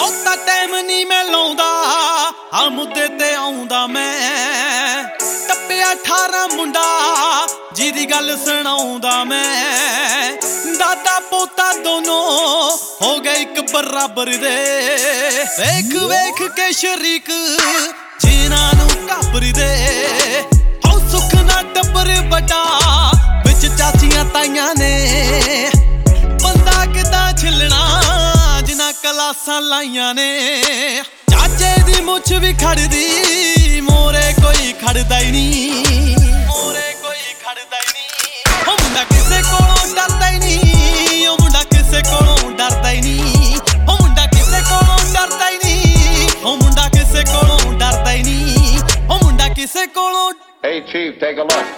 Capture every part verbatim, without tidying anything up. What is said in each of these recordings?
ਬਹੁਤਾ ਟਾਈਮ ਨਹੀਂ ਮੈਂ ਲਾਉਂਦਾ ਆ ਮੁੱਦੇ ਤੇ ਆਉਂਦਾ ਮੈਂ ਟੱਪਿਆ ਅਠਾਰਾਂ ਮੁੰਡਾ ਜਿਹਦੀ ਗੱਲ ਸੁਣਾਉਂਦਾ ਮੈਂ ਦਾਦਾ ਪੋਤਾ ਦੋਨੋਂ ਹੋ ਗਏ ਇੱਕ ਬਰਾਬਰ ਦੇ ਵੇਖ ਵੇਖ ਕੇ ਸ਼ਰੀਕ ਜਿਨ੍ਹਾਂ ਨੂੰ ਘਾਬਰਦੇ ਹਉ ਸੁੱਖ ਨਾ ਟੱਬਰ ਵੱਡਾ ਵਿੱਚ ਚਾਚੀਆਂ ਤਾਈਆਂ ਨੇ ਬੰਦਾ ਕਿੱਦਾਂ ਛਿਲਣਾ ਜਿਨ੍ਹਾਂ ਕਲਾਸਾਂ ਲਾਈਆਂ ਨੇ ਚਾਚੇ ਦੀ ਮੁੱਛ ਵੀ ਖੜਦੀ ਮੋਰੇ ਕੋਈ ਖੜਦਾ ਹੀ ਨਹੀਂ ਮੋਰੇ ਕੋਈ ਖੜਦਾ ਹੀ ਨਹੀਂ ਉਹ ਮੁੰਡਾ ਕਿਸੇ ਕੋਲੋਂ ਡਰਦਾ ਹੀ ਨਹੀਂ ਉਹ ਮੁੰਡਾ ਕਿਸੇ ਕੋਲੋਂ ਡਰਦਾ ਹੀ ਨਹੀਂ ਉਹ ਮੁੰਡਾ ਕਿਸੇ ਕੋਲੋਂ ਡਰਦਾ ਹੀ ਨਹੀਂ ਉਹ ਮੁੰਡਾ ਕਿਸੇ ਕੋਲੋਂ ਡਰਦਾ ਹੀ ਨਹੀਂ ਉਹ ਮੁੰਡਾ ਕਿਸੇ ਕੋਲੋਂ Hey Chief, take a look.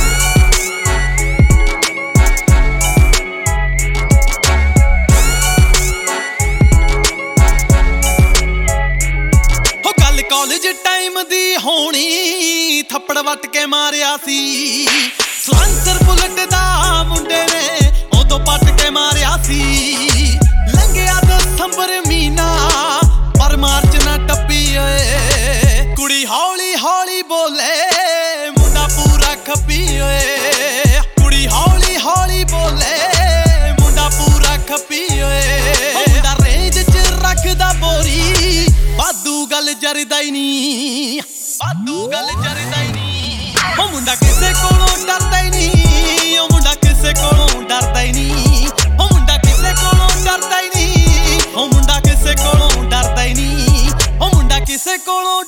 College time ਦੀ ਹੋਣੀ ਥੱਪੜ ਵੱਟ ਕੇ ਮਾਰਿਆ ਸੀ ਸਲਾਂਸਰ ਬੁਲਟ ਦਾ ਮੁੰਡੇ ਨੇ ਉਦੋਂ ਪੱਟ ਕੇ ਮਾਰਿਆ ਸੀ ਲੰਘਿਆ ਦਸੰਬਰ ਮਹੀਨਾ ਪਰ ਮਾਰਚ ਨਾ ਟੱਪੀ ਓਏ ਕੁੜੀ ਹੌਲੀ ਹੌਲੀ ਬੋਲੇ ਮੁੰਡਾ ਪੂਰਾ ਖੱਪੀ ਓਏ ਕੁੜੀ ਹੌਲੀ ਹੌਲੀ ਬੋਲੇ ਮੁੰਡਾ ਪੂਰਾ ਖੱਪੀ ਓਏ ਮੁੰਡਾ ਰੇਂਜ 'ਚ ਰੱਖਦਾ ਬੋਰੀ ਵਾਧੂ ਗੱਲ ਜਰਦਾ ਹੀ ਨਹੀਂ ਵਾਧੂ ਗੱਲ ਜਰਦਾ ਹੀ ਨਹੀਂ ਉਹ ਮੁੰਡਾ ਕਿਸੇ ਕੋਲੋਂ ਡਰਦਾ ਹੀ ਨਹੀਂ ਉਹ ਮੁੰਡਾ ਕਿਸੇ ਕੋਲੋਂ ਡਰਦਾ ਹੀ ਨਹੀਂ ਉਹ ਮੁੰਡਾ ਕਿਸੇ ਕੋਲੋਂ ਡਰਦਾ ਹੀ ਨਹੀਂ ਉਹ ਮੁੰਡਾ ਕਿਸੇ ਕੋਲੋਂ ਡਰਦਾ ਹੀ ਨਹੀਂ ਉਹ ਮੁੰਡਾ ਕਿਸੇ ਕੋਲੋਂ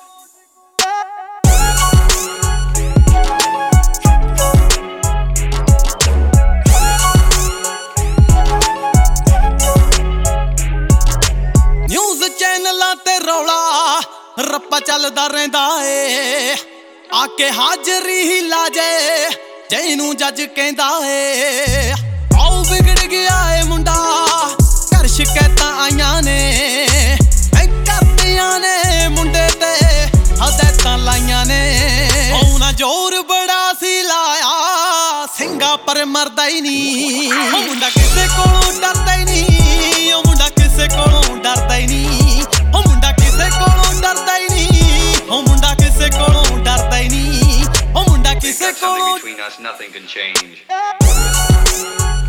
ਨਿਊਜ਼ ਚੈਨਲਾਂ ਤੇ ਰੌਲਾ ਰੱਪਾ ਚੱਲਦਾ ਰਹਿੰਦਾ ਏ ਆ ਕੇ ਹਾਜ਼ਰੀ ਹੀ ਲਾ ਜੇ ਜਿਹਨੂੰ ਜੱਜ ਕਹਿੰਦਾ ਏ ਆਉ ਵਿਗੜ ਗਿਆ ਏ ਮੁੰਡਾ ਘਰ ਸ਼ਿਕਾਇਤਾਂ ਆਈਆਂ ਨੇ ਐ ਕਰਦਿਆਂ ਨੇ ਮੁੰਡੇ ਤੇ ਹਦਾਇਤਾਂ ਲਾਈਆਂ ਨੇ ਉਹਨਾਂ ਜ਼ੋਰ ਬੜਾ ਸੀ ਲਾਇਆ ਸਿੰਘਾ ਪਰ ਮਰਦਾ ਹੀ ਨਹੀਂ ਉਹ ਮੁੰਡਾ ਕਿਸੇ ਕੋਲੋਂ ਡਰਦਾ ਹੀ ਨਹੀਂ ਉਹ ਮੁੰਡਾ ਕਿਸੇ ਕੋਲੋਂ ਡਰਦਾ ਹੀ ਨਹੀਂ ਉਹ ਮੁੰਡਾ ਕਿਸੇ ਕੋਲੋਂ ਡਰਦਾ ਹੀ ਨਹੀਂ ਉਹ ਮੁੰਡਾ ਕਿਸੇ ਕੋਲੋਂ ਡਰਦਾ ਹੀ ਨਹੀਂ ਉਹ ਮੁੰਡਾ ਕਿਸੇ ਕੋਲੋਂ Between us, nothing can change.